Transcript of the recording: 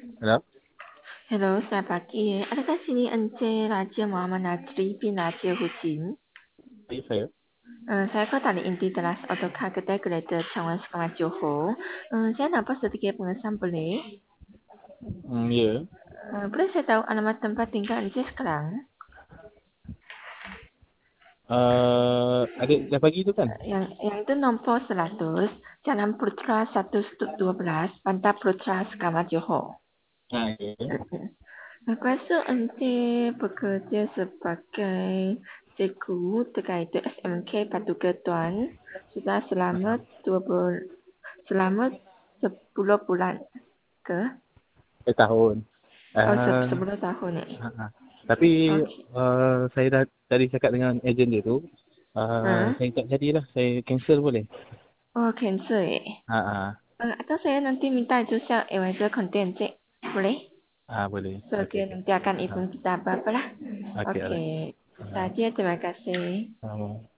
Hello? Hello, selamat pagi. Adakah sini Encik Raja Muhammad Nazri bin Raja Husin? Saya. Saya kau tadi inti teras autocar kedai kereta Cawangan Sekamat Johor. Saya nampak sedikit pengesan boleh? Ya. Boleh saya tahu alamat tempat tinggal Encik sekarang? Adik dah pagi tu kan? Yang itu nombor 100, Jalan Putra 1/12, Pantai Putra Sekamat Johor. Ya. Aku rasa Encik bekerja sebagai cikgu dekat itu SMK Batu Ketuan sudah selama 10 bulan ke? Setahun. Oh, Uh, 10 tahun ni. tapi Okey. saya dah tadi cakap dengan ejen dia tu. Ha? Saya tak jadilah. Saya cancel boleh? Oh, cancel eh. Atau saya nanti minta itu siap advisor konten Encik. Boleh? Boleh. So, Okey. dia nanti akan inform kita apa-apa lah. Okey, alright. Okey. Saja, terima kasih.